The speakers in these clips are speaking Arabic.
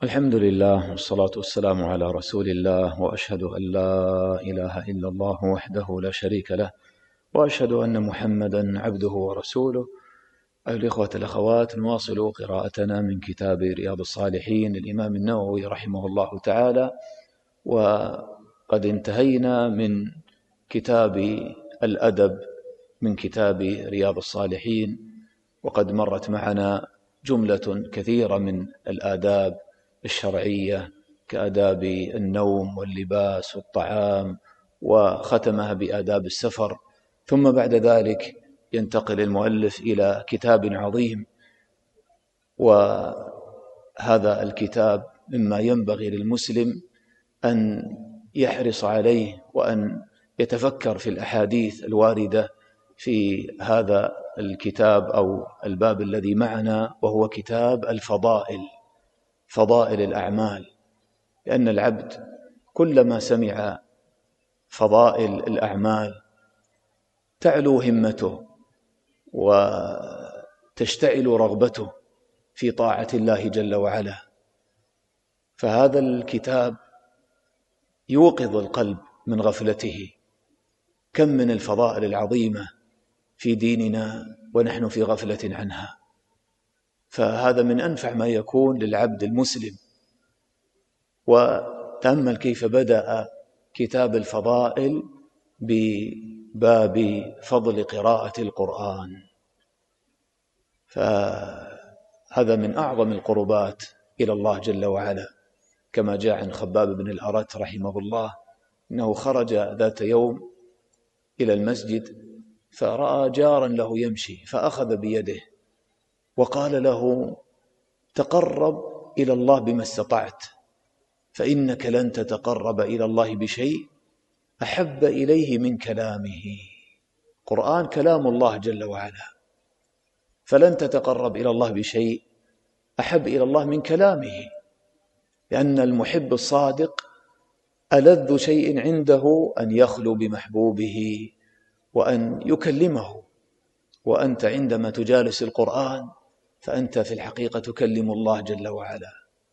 الحمد لله والصلاة والسلام على رسول الله، وأشهد أن لا إله إلا الله وحده لا شريك له، وأشهد أن محمدا عبده ورسوله. أيها الإخوة الأخوات، نواصل قراءتنا من كتاب رياض الصالحين للإمام النووي رحمه الله تعالى، وقد انتهينا من كتاب الأدب من كتاب رياض الصالحين، وقد مرت معنا جملة كثيرة من الآداب الشرعية كآداب النوم واللباس والطعام، وختمها بآداب السفر. ثم بعد ذلك ينتقل المؤلف إلى كتاب عظيم، وهذا الكتاب مما ينبغي للمسلم أن يحرص عليه، وأن يتفكر في الأحاديث الواردة في هذا الكتاب أو الباب الذي معنا، وهو كتاب الفضائل، فضائل الأعمال. لأن العبد كلما سمع فضائل الأعمال تعلو همته وتشتعل رغبته في طاعة الله جل وعلا. فهذا الكتاب يوقظ القلب من غفلته. كم من الفضائل العظيمة في ديننا ونحن في غفلة عنها، فهذا من أنفع ما يكون للعبد المسلم. وتأمل كيف بدأ كتاب الفضائل بباب فضل قراءة القرآن، فهذا من أعظم القربات إلى الله جل وعلا، كما جاء عن خباب بن الأرت رحمه الله أنه خرج ذات يوم إلى المسجد فرأى جارا له يمشي، فأخذ بيده وقال له: تقرب إلى الله بما استطعت، فإنك لن تتقرب إلى الله بشيء أحب إليه من كلامه. قرآن كلام الله جل وعلا، فلن تتقرب إلى الله بشيء أحب إلى الله من كلامه، لأن المحب الصادق ألذ شيء عنده أن يخلو بمحبوبه وأن يكلمه. وأنت عندما تجالس القرآن فأنت في الحقيقة تكلم الله جل وعلا.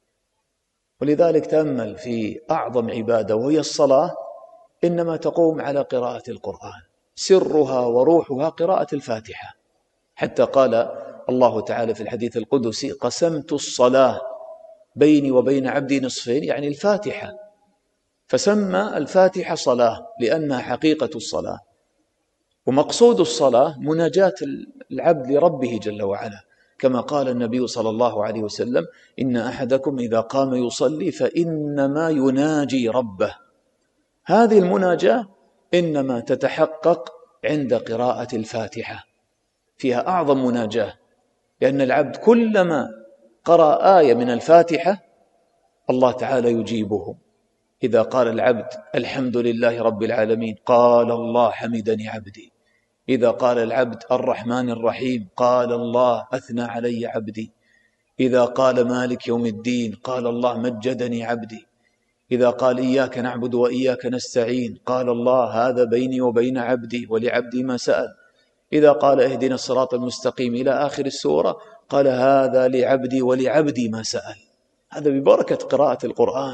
ولذلك تأمل في أعظم عبادة وهي الصلاة، إنما تقوم على قراءة القرآن، سرها وروحها قراءة الفاتحة. حتى قال الله تعالى في الحديث القدسي: قسمت الصلاة بيني وبين عبدي نصفين، يعني الفاتحة. فسمى الفاتحة صلاة لأنها حقيقة الصلاة. ومقصود الصلاة مناجاة العبد لربه جل وعلا، كما قال النبي صلى الله عليه وسلم: إن أحدكم إذا قام يصلي فإنما يناجي ربه. هذه المناجاة إنما تتحقق عند قراءة الفاتحة، فيها أعظم مناجاة، لأن العبد كلما قرأ آية من الفاتحة الله تعالى يجيبه. إذا قال العبد: الحمد لله رب العالمين، قال الله: حمدني عبدي. إذا قال العبد: الرحمن الرحيم، قال الله: أثنى علي عبدي. إذا قال: مالك يوم الدين، قال الله: مجدني عبدي. إذا قال: إياك نعبد وإياك نستعين، قال الله: هذا بيني وبين عبدي ولعبدي ما سأل. إذا قال: اهدنا الصراط المستقيم إلى آخر السورة، قال: هذا لعبدي ولعبدي ما سأل. هذا ببركة قراءة القرآن.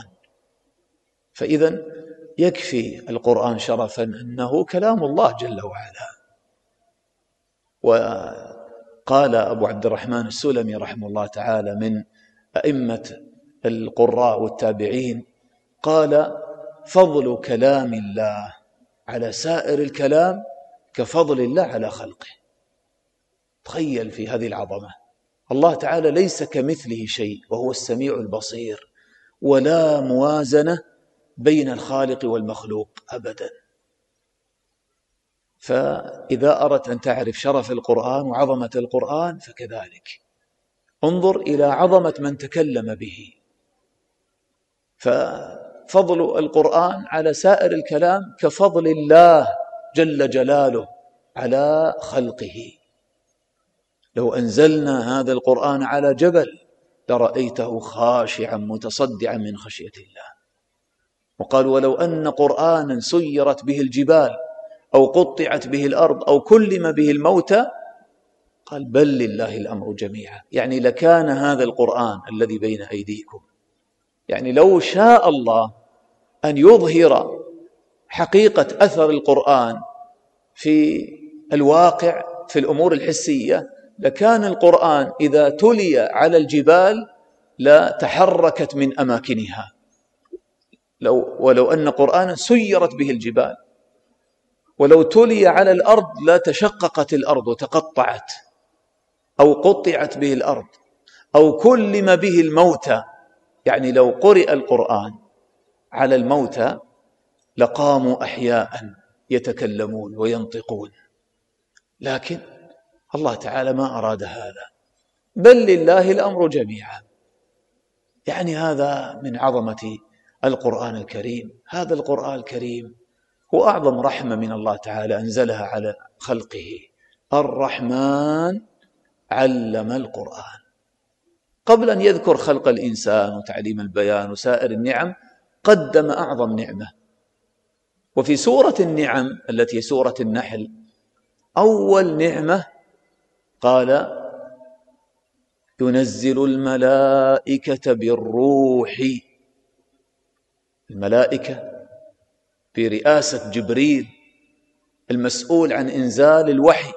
فإذا يكفي القرآن شرفا أنه كلام الله جل وعلا. وقال أبو عبد الرحمن السلمي رحمه الله تعالى من أئمة القراء والتابعين، قال: فضل كلام الله على سائر الكلام كفضل الله على خلقه. تخيل في هذه العظمة، الله تعالى ليس كمثله شيء وهو السميع البصير، ولا موازنة بين الخالق والمخلوق أبدا. فإذا أردت أن تعرف شرف القرآن وعظمة القرآن فكذلك انظر إلى عظمة من تكلم به. ففضل القرآن على سائر الكلام كفضل الله جل جلاله على خلقه. لو أنزلنا هذا القرآن على جبل لرأيته خاشعا متصدعا من خشية الله. وقال: ولو أن قرآنا سيرت به الجبال أو قطعت به الأرض أو كلم به الموتى، قال: بل لله الأمر جميعا، يعني لكان هذا القرآن الذي بين أيديكم يعني لو شاء الله أن يظهر حقيقة أثر القرآن في الواقع في الأمور الحسية لكان القرآن إذا تلي على الجبال لا تحركت من أماكنها، ولو أن قرآنا سيرت به الجبال، ولو تلي على الأرض لا تشققت الأرض وتقطعت أو قطعت به الأرض، أو كلم به الموتى. يعني لو قرئ القرآن على الموتى لقاموا أحياء يتكلمون وينطقون، لكن الله تعالى ما أراد هذا، بل لله الأمر جميعا. يعني هذا من عظمة القرآن الكريم. هذا القرآن الكريم هو أعظم رحمة من الله تعالى أنزلها على خلقه. الرحمن علم القرآن. قبل أن يذكر خلق الإنسان وتعليم البيان وسائر النعم قدم أعظم نعمة. وفي سورة النعم التي هي سورة النحل أول نعمة قال ينزل الملائكة بالروح. الملائكة برئاسة جبريل المسؤول عن إنزال الوحي،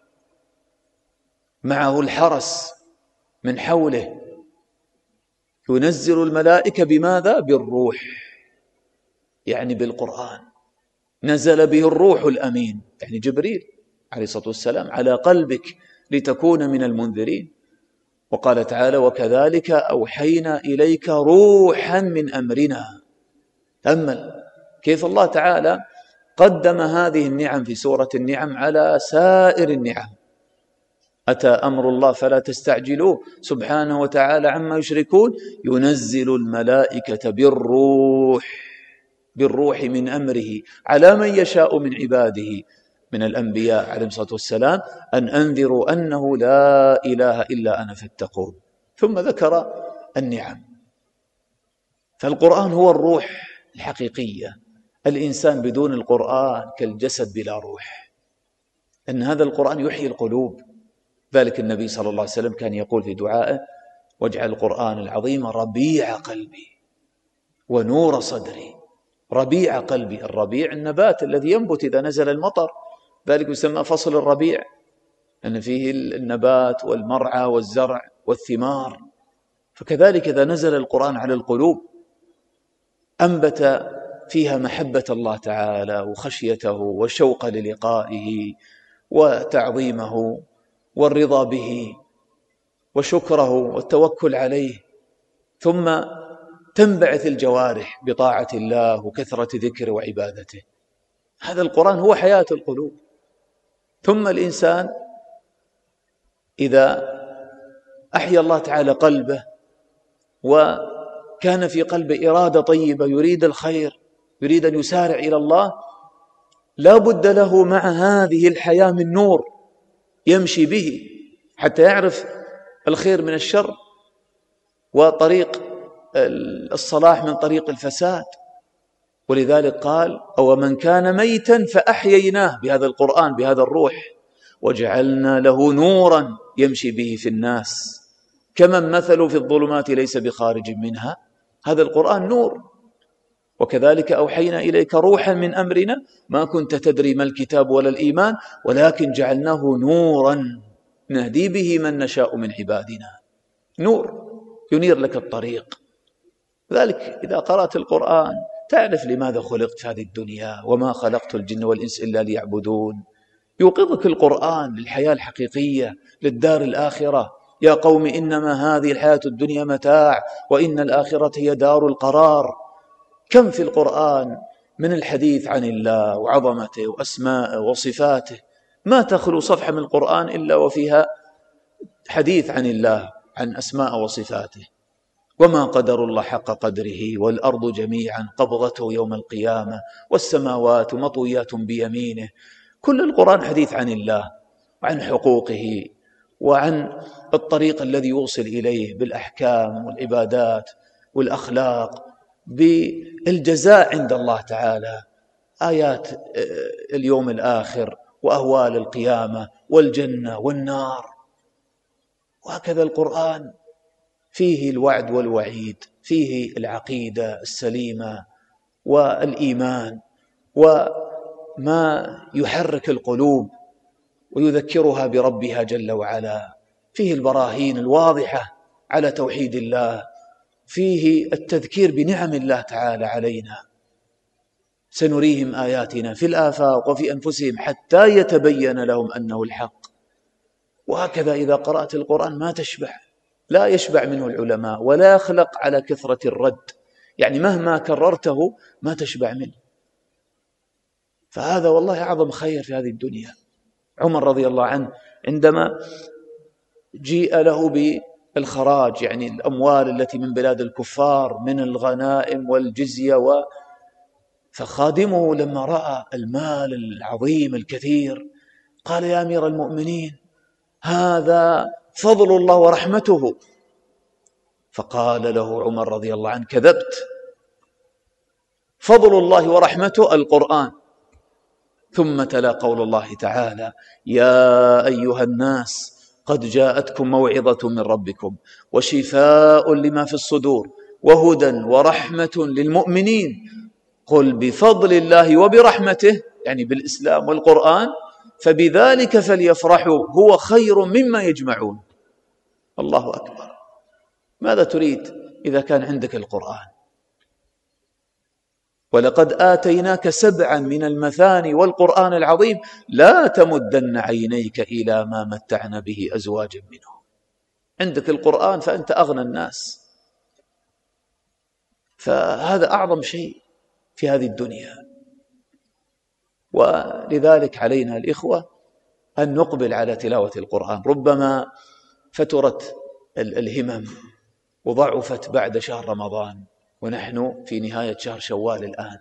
معه الحرس من حوله. ينزل الملائكة بماذا؟ بالروح، يعني بالقرآن. نزل به الروح الأمين، يعني جبريل عليه الصلاة والسلام، على قلبك لتكون من المنذرين. وقال تعالى وكذلك أوحينا إليك روحا من أمرنا. تأمل كيف الله تعالى قدم هذه النعم في سورة النعم على سائر النعم. أتى أمر الله فلا تستعجلوه سبحانه وتعالى عما يشركون. ينزل الملائكة بالروح من أمره على من يشاء من عباده من الأنبياء عليهم الصلاة والسلام أن أنذروا أنه لا إله إلا أنا فاتقون. ثم ذكر النعم. فالقرآن هو الروح الحقيقية. الإنسان بدون القرآن كالجسد بلا روح، أن هذا القرآن يحيي القلوب. ذلك النبي صلى الله عليه وسلم كان يقول في دعائه واجعل القرآن العظيم ربيع قلبي ونور صدري. ربيع قلبي، الربيع النبات الذي ينبت إذا نزل المطر، ذلك يسمى فصل الربيع، أن فيه النبات والمرعى والزرع والثمار. فكذلك إذا نزل القرآن على القلوب أنبت فيها محبة الله تعالى وخشيته والشوق للقائه وتعظيمه والرضا به وشكره والتوكل عليه. ثم تنبعث الجوارح بطاعة الله وكثرة ذكر وعبادته. هذا القرآن هو حياة القلوب. ثم الإنسان إذا أحيا الله تعالى قلبه وكان في قلبه إرادة طيبة يريد الخير، يريد أن يسارع إلى الله، لا بد له مع هذه الحياة من نور يمشي به حتى يعرف الخير من الشر وطريق الصلاح من طريق الفساد. ولذلك قال أو من كان ميتا فأحييناه بهذا القرآن بهذا الروح وجعلنا له نورا يمشي به في الناس كمن مثله في الظلمات ليس بخارج منها. هذا القرآن نور. وكذلك أوحينا إليك روحا من أمرنا ما كنت تدري ما الكتاب ولا الإيمان ولكن جعلناه نورا نهدي به من نشاء من عبادنا. نور ينير لك الطريق. ذلك إذا قرأت القرآن تعرف لماذا خلقت في هذه الدنيا وما خلقت الجن والإنس إلا ليعبدون. يوقظك القرآن للحياة الحقيقية للدار الآخرة. يا قوم إنما هذه الحياة الدنيا متاع وإن الآخرة هي دار القرار. كم في القرآن من الحديث عن الله وعظمته وأسمائه وصفاته، ما تخلو صفحة من القرآن إلا وفيها حديث عن الله عن أسماء وصفاته. وما قدر الله حق قدره والأرض جميعا قبضته يوم القيامة والسماوات مطويات بيمينه. كل القرآن حديث عن الله وعن حقوقه وعن الطريق الذي يوصل إليه بالأحكام والعبادات والأخلاق بالجزاء عند الله تعالى، آيات اليوم الآخر وأهوال القيامة والجنة والنار. وهكذا القرآن فيه الوعد والوعيد فيه العقيدة السليمة والإيمان وما يحرك القلوب ويذكرها بربها جل وعلا، فيه البراهين الواضحة على توحيد الله، فيه التذكير بنعم الله تعالى علينا. سنريهم آياتنا في الآفاق وفي أنفسهم حتى يتبين لهم أنه الحق. وهكذا إذا قرأت القرآن ما تشبع، لا يشبع منه العلماء ولا يخلق على كثرة الرد، يعني مهما كررته ما تشبع منه. فهذا والله أعظم خير في هذه الدنيا. عمر رضي الله عنه عندما جيء له بالخراج، يعني الأموال التي من بلاد الكفار من الغنائم والجزية، فخادمه لما رأى المال العظيم الكثير قال: يا أمير المؤمنين، هذا فضل الله ورحمته. فقال له عمر رضي الله عنه: كذبت، فضل الله ورحمته القرآن. ثم تلا قول الله تعالى: يا أيها الناس قد جاءتكم موعظة من ربكم وشفاء لما في الصدور وهدى ورحمة للمؤمنين قل بفضل الله وبرحمته، يعني بالإسلام والقرآن، فبذلك فليفرحوا هو خير مما يجمعون. الله أكبر. ماذا تريد إذا كان عندك القرآن؟ ولقد آتيناك 7 من المثاني والقرآن العظيم لا تمدن عينيك إلى ما متعنا به أزواجا منهم. عندك القرآن فأنت أغنى الناس. فهذا أعظم شيء في هذه الدنيا. ولذلك علينا الإخوة أن نقبل على تلاوة القرآن. ربما فترت الهمم وضعفت بعد شهر رمضان ونحن في نهاية شهر شوال الآن،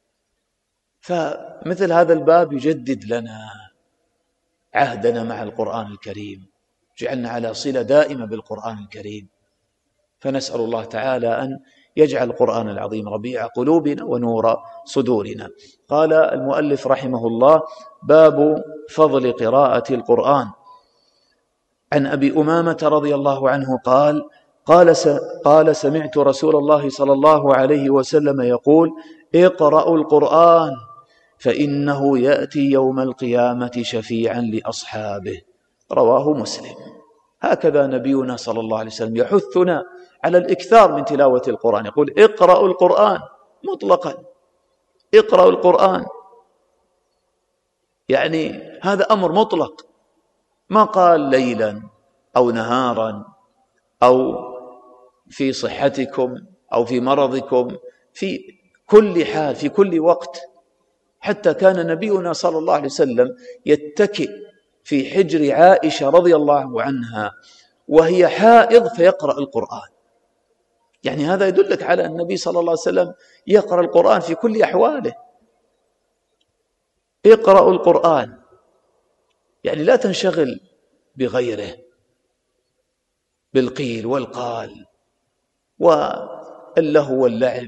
فمثل هذا الباب يجدد لنا عهدنا مع القرآن الكريم، جعلنا على صلة دائمة بالقرآن الكريم. فنسأل الله تعالى أن يجعل القرآن العظيم ربيع قلوبنا ونور صدورنا. قال المؤلف رحمه الله: باب فضل قراءة القرآن. عن أبي أمامة رضي الله عنه قال سمعت رسول الله صلى الله عليه وسلم يقول: اقرأوا القرآن فإنه يأتي يوم القيامة شفيعا لأصحابه. رواه مسلم. هكذا نبينا صلى الله عليه وسلم يحثنا على الإكثار من تلاوة القرآن، يقول: اقرأوا القرآن مطلقا، اقرأوا القرآن، يعني هذا أمر مطلق، ما قال ليلا أو نهارا أو في صحتكم أو في مرضكم، في كل حال في كل وقت. حتى كان نبينا صلى الله عليه وسلم يتكئ في حجر عائشة رضي الله عنها وهي حائض فيقرأ القرآن. يعني هذا يدلك على أن النبي صلى الله عليه وسلم يقرأ القرآن في كل أحواله. اقرأوا القرآن، يعني لا تنشغل بغيره، بالقيل والقال واللهو واللعب.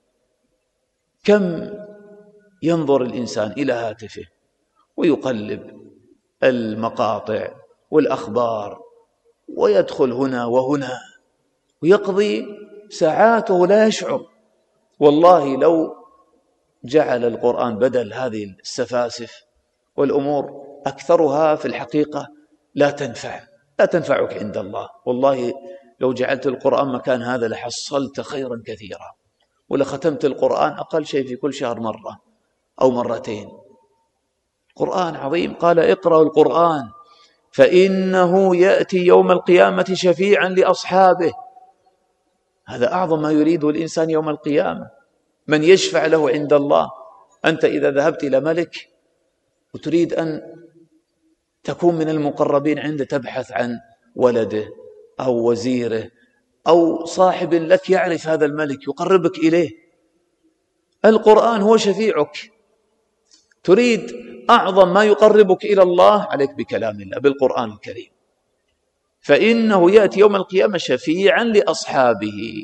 كم ينظر الإنسان إلى هاتفه ويقلب المقاطع والأخبار ويدخل هنا وهنا ويقضي ساعاته لا يشعر. والله لو جعل القرآن بدل هذه السفاسف والأمور أكثرها في الحقيقة لا تنفعك عند الله. والله لو جعلت القرآن مكان هذا لحصلت خيرا كثيرا، ولختمت القرآن أقل شيء في كل شهر مرة أو مرتين. قرآن عظيم. قال: اقرأوا القرآن فإنه يأتي يوم القيامة شفيعا لأصحابه. هذا أعظم ما يريده الإنسان يوم القيامة، من يشفع له عند الله. أنت إذا ذهبت إلى ملك وتريد أن تكون من المقربين عنده، تبحث عن ولده أو وزيره أو صاحب لك يعرف هذا الملك يقربك إليه، القرآن هو شفيعك. تريد أعظم ما يقربك إلى الله، عليك بكلام الله، بالقرآن الكريم. فإنه يأتي يوم القيامة شفيعا لأصحابه.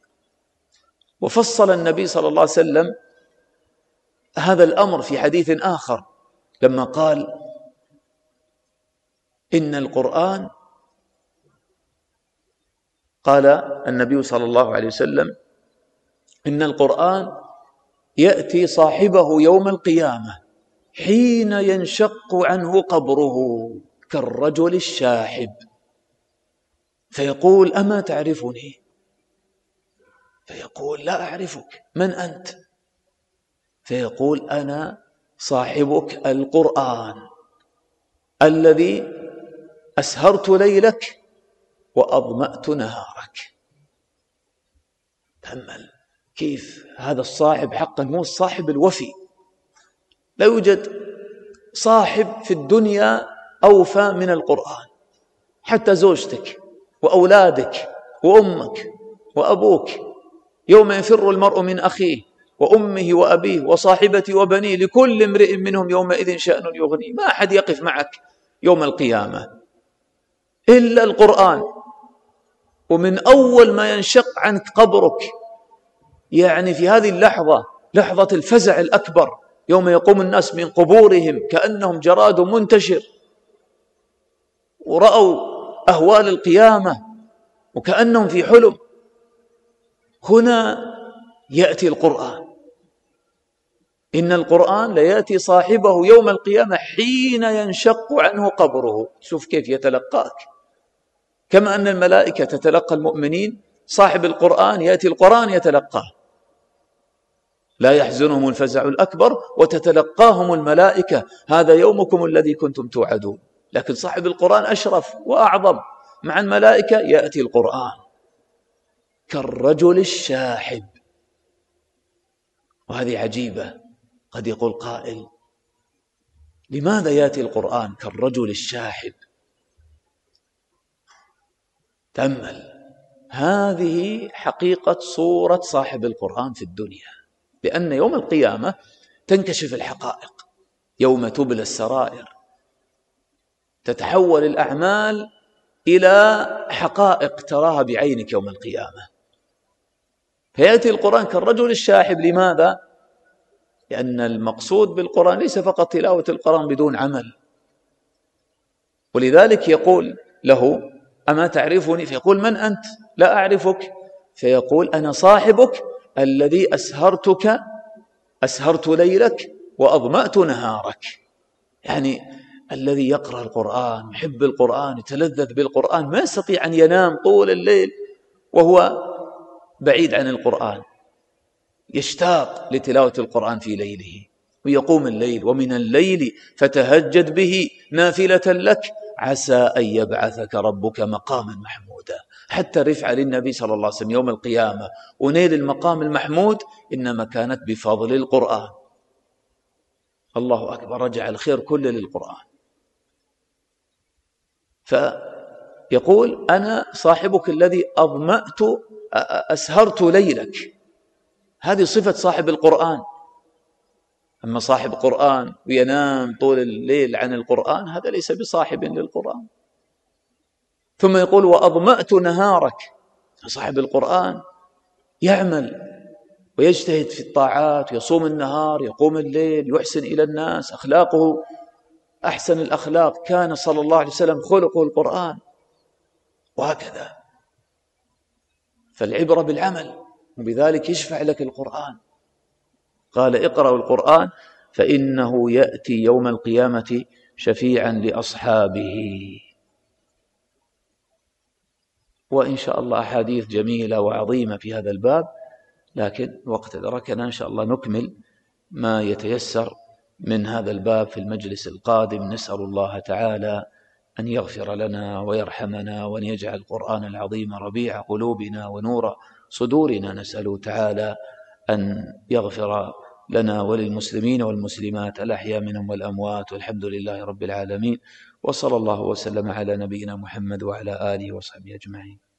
وفصل النبي صلى الله عليه وسلم هذا الأمر في حديث آخر لما قال: إن القرآن قال النبي صلى الله عليه وسلم: إن القرآن يأتي صاحبه يوم القيامة حين ينشق عنه قبره كالرجل الشاحب، فيقول: أما تعرفني؟ فيقول: لا أعرفك، من أنت؟ فيقول: أنا صاحبك القرآن الذي أسهرت ليلك وأظمأت نهارك. تأمل كيف هذا الصاحب حقا هو الصاحب الوفي. لا يوجد صاحب في الدنيا أوفى من القرآن. حتى زوجتك وأولادك وأمك وأبوك، يوم يفر المرء من أخيه وأمه وأبيه وصاحبته وبنيه لكل امرئ منهم يومئذ شأن يغنيه. ما أحد يقف معك يوم القيامة إلا القرآن. ومن أول ما ينشق عنك قبرك، يعني في هذه اللحظة، لحظة الفزع الأكبر، يوم يقوم الناس من قبورهم كأنهم جراد منتشر، ورأوا أهوال القيامة وكأنهم في حلم، هنا يأتي القرآن. إن القرآن ليأتي صاحبه يوم القيامة حين ينشق عنه قبره. شوف كيف يتلقاك. كما أن الملائكة تتلقى المؤمنين، صاحب القرآن يأتي القرآن يتلقاه، لا يحزنهم الفزع الأكبر وتتلقاهم الملائكة: هذا يومكم الذي كنتم توعدون. لكن صاحب القرآن أشرف وأعظم، مع الملائكة يأتي القرآن كالرجل الشاحب. وهذه عجيبة. قد يقول قائل: لماذا يأتي القرآن كالرجل الشاحب؟ تأمل، هذه حقيقة صورة صاحب القرآن في الدنيا، لأن يوم القيامة تنكشف الحقائق، يوم تبلى السرائر، تتحول الأعمال إلى حقائق تراها بعينك يوم القيامة. فيأتي القرآن كالرجل الشاحب. لماذا؟ لأن المقصود بالقرآن ليس فقط تلاوة القرآن بدون عمل. ولذلك يقول له: أما تعرفني؟ فيقول: من أنت؟ لا أعرفك. فيقول: أنا صاحبك الذي أسهرت ليلك وأظمأت نهارك. يعني الذي يقرأ القرآن، يحب القرآن، يتلذذ بالقرآن، ما يستطيع أن ينام طول الليل وهو بعيد عن القرآن، يشتاق لتلاوة القرآن في ليله، ويقوم الليل: ومن الليل فتهجد به نافلة لك عسى أن يبعثك ربك مقاما محمودا. حتى رفع للنبي صلى الله عليه وسلم يوم القيامة ونيل المقام المحمود إنما كانت بفضل القرآن. الله أكبر، رجع الخير كله للقرآن. فيقول: أنا صاحبك الذي أسهرت ليلك. هذه صفة صاحب القرآن. أما صاحب قرآن وينام طول الليل عن القرآن، هذا ليس بصاحب للقرآن. ثم يقول: وأظمأت نهارك. صاحب القرآن يعمل ويجتهد في الطاعات، يصوم النهار، يقوم الليل، يحسن إلى الناس، أخلاقه أحسن الأخلاق، كان صلى الله عليه وسلم خلقه القرآن، وهكذا. فالعبرة بالعمل، وبذلك يشفع لك القرآن. قال: اقرأوا القرآن فإنه يأتي يوم القيامة شفيعا لأصحابه. وإن شاء الله أحاديث جميلة وعظيمة في هذا الباب، لكن وقت أدركنا إن شاء الله نكمل ما يتيسر من هذا الباب في المجلس القادم. نسأل الله تعالى أن يغفر لنا ويرحمنا، وأن يجعل القرآن العظيم ربيع قلوبنا ونور صدورنا. نسأله تعالى أن يغفر لنا وللمسلمين والمسلمات الأحياء منهم والأموات، والحمد لله رب العالمين، وصلى الله وسلم على نبينا محمد وعلى آله وصحبه أجمعين.